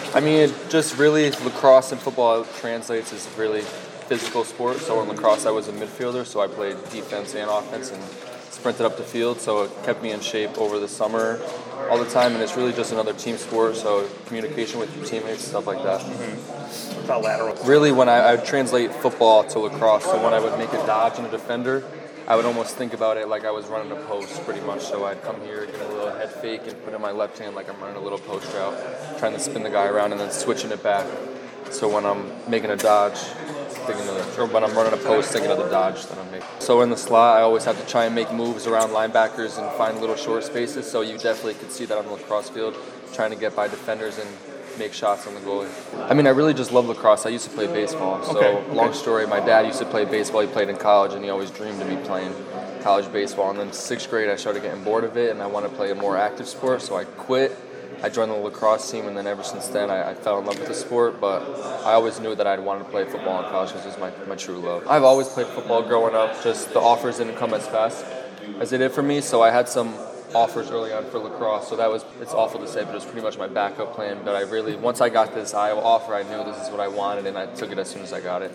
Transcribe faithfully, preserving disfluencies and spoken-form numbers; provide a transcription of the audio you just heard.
I mean, it just really, lacrosse and football translates as really physical sport. So in lacrosse, I was a midfielder, so I played defense and offense and sprinted up the field. So it kept me in shape over the summer all the time, and it's really just another team sport. So communication with your teammates, stuff like that. Mm-hmm. What about lateral? Really, when I, I would translate football to lacrosse, so when I would make a dodge in a defender, I would almost think about it like I was running a post, pretty much. So I'd come here, get a little head fake, and put in my left hand like I'm running a little post route, trying to spin the guy around and then switching it back. So when I'm making a dodge, thinking of the, or when I'm running a post, thinking of the dodge that I'm making. So in the slot, I always have to try and make moves around linebackers and find little short spaces. So you definitely could see that on the lacrosse field, trying to get by defenders and make shots on the goalie. I mean, I really just love lacrosse. I used to play baseball. So okay, okay. long story, my dad used to play baseball. He played in college, and he always dreamed of me playing college baseball. And then sixth grade, I started getting bored of it, and I wanted to play a more active sport, so I quit. I joined the lacrosse team, and then ever since then, I, I fell in love with the sport. But I always knew that I'd wanted to play football in college because it was my, my true love. I've always played football growing up. Just the offers didn't come as fast as they did for me, so I had some offers early on for lacrosse. So that was, it's awful to say, but it was pretty much my backup plan. But I really, once I got this Iowa offer, I knew this is what I wanted, and I took it as soon as I got it.